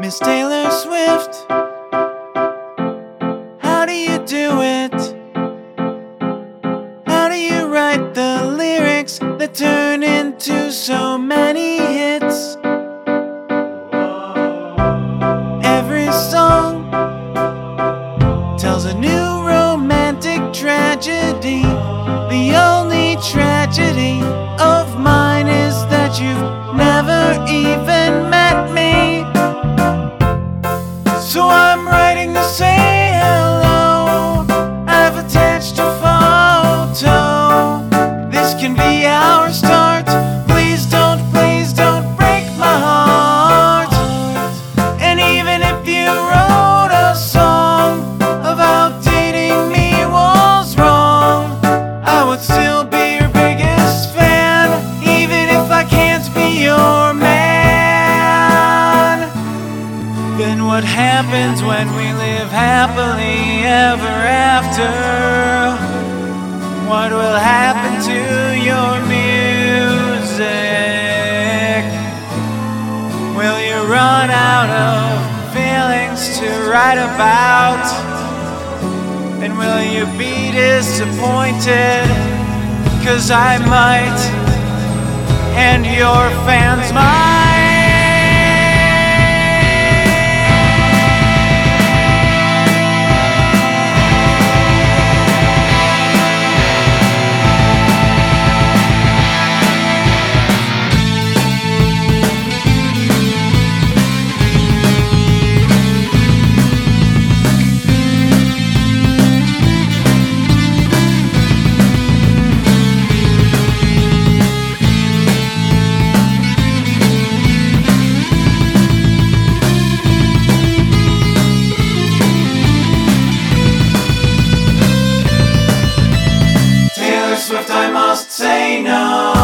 Miss Taylor Swift, how do you do it? How do you write the lyrics that turn into so many hits? Every song tells a new romantic tragedy. The only tragedy of mine is that you've never even met me. So I'm writing to say hello. I've attached a photo. This can be our start. Please don't break my heart. And even if you wrote a song about dating me was wrong, I would still be your biggest fan, even if I can't be your man. Then what happens when we live happily ever after? What will happen to your music? Will you run out of feelings to write about? And will you be disappointed? 'Cause I might, and your fans might. Swift, I must say no.